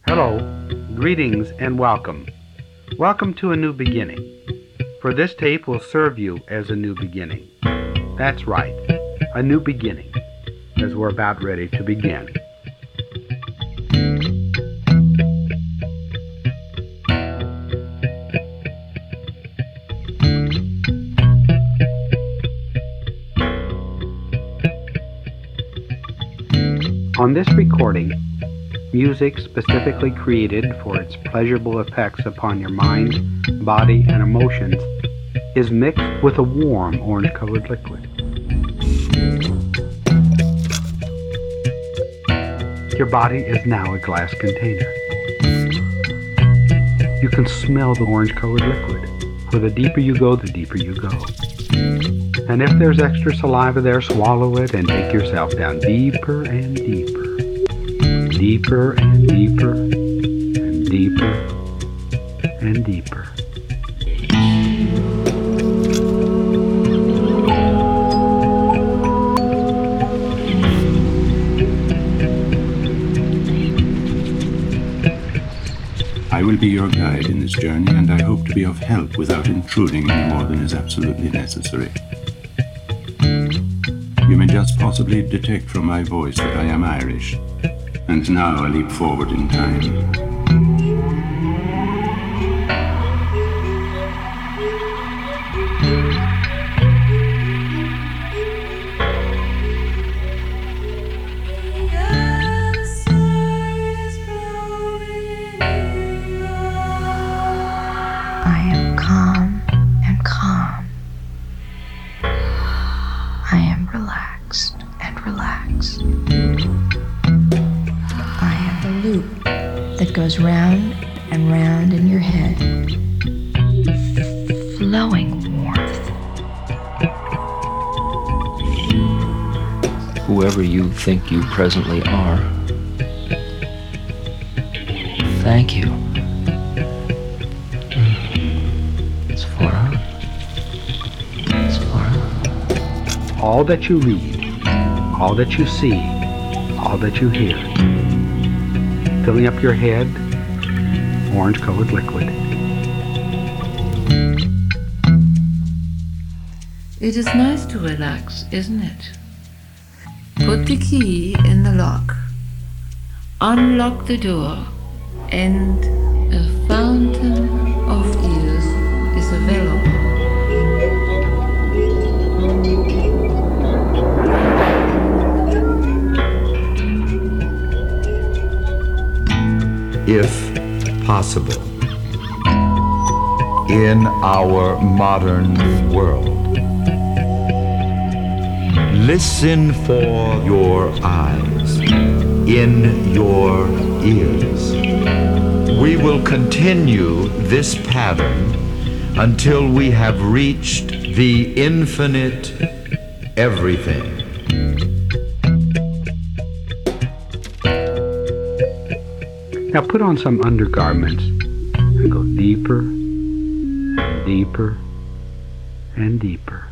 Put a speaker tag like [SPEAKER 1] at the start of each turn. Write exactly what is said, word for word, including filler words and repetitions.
[SPEAKER 1] Hello, greetings and welcome. Welcome to a new beginning. For this tape will serve you as a new beginning. That's right, a new beginning, as we're about ready to begin. On this recording, music specifically created for its pleasurable effects upon your mind, body, and emotions is mixed with a warm orange-colored liquid. Your body is now a glass container. You can smell the orange-colored liquid, for the deeper you go, the deeper you go. And if there's extra saliva there, swallow it and take yourself down deeper and deeper. Deeper and deeper and deeper and deeper.
[SPEAKER 2] I will be your guide in this journey, and I hope to be of help without intruding any more than is absolutely necessary. You may just possibly detect from my voice that I am Irish. And now I leap forward in time.
[SPEAKER 3] I am calm and calm. I am relaxed and relaxed. Loop that goes round and round in your head, flowing warmth.
[SPEAKER 4] Whoever you think you presently are, thank you. It's far. It's far.
[SPEAKER 1] All that you read, all that you see, all that you hear, filling up your head, orange-colored liquid.
[SPEAKER 5] It is nice to relax, isn't it? Put the key in the lock, unlock the door, and a fountain of ears is available.
[SPEAKER 6] If possible, in our modern world, listen for your eyes, in your ears. We will continue this pattern until we have reached the infinite everything.
[SPEAKER 1] Now put on some undergarments and go deeper and deeper and deeper.